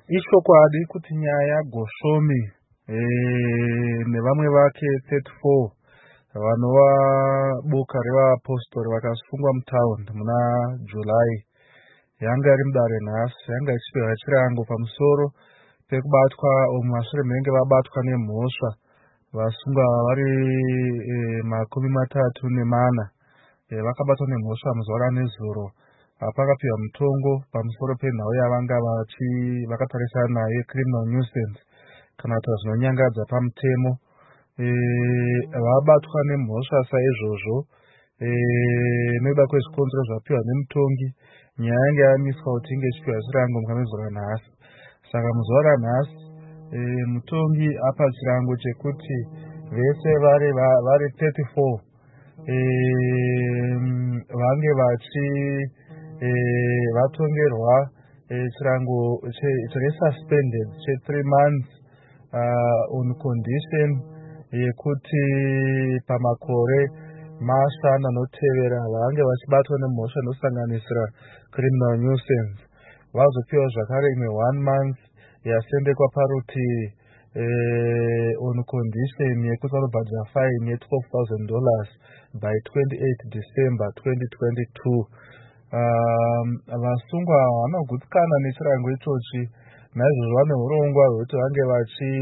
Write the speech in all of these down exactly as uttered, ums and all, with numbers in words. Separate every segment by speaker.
Speaker 1: Ishokwadi kuti nyaya Goshomi eh, nevamwe vake thirty-four vanova boka revapostori vakasungwa mutaundi muna July yanga iri mudare nhasi yanga ichipiwa chirango pamusoro pekubatwa mumashure menge vabatwa nemhosva vasungwa vari e, makumi matatu nemana e, vakabatwa nemhosva muzuva ranezuro pakapiwa mutongo pamusoro penhau yavanga vakatarisana naye criminal nuisance kana kuti zvinonyangadza pamutemo e, vabatwa nemhosva saizvozvo e, nekuda kwezvikonzero zvapiwa nemutongi nyaya yange yamiswa kuti inge ichipiwa chirango mukana mezuva ranhasi. Saka muzuva ranhasi e, mutongi apa chirango chekuti vese vari vari thirty-four e, vange vachi e, vatongerwa e, chirango chesuspended che three months uh, on condition yekuti pamakore mashanu anotevera vange vachibatwa nemhosva inosanganisira criminal nuisance vazopiwa zvakare imwe one month yasendekwa parutivi eh, on condition yekuti vanobhadhira fine ye twelve thousand dollars by twenty-eighth December twenty twenty-two. Um, vasungwa vanogutsikana nechirango ichochi naizvozvo vane urongwa hwekuti vange vachi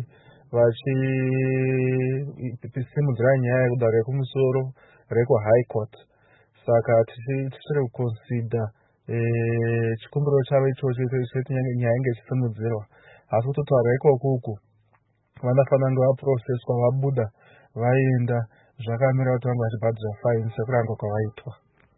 Speaker 1: vachisimudzira nyaya yekudare rekumusoro rekuhigh court. Saka tichiri kuconsider eh, chikumbiro chavo ichochi chekuti nyaya inge ichisimudzirwa, asi kutotaura ikokuku vanofanira kunge vaprocesswa vabuda vaenda zvakamira kuti vange vachibhadhira fine sekurangwa kwavaitwa.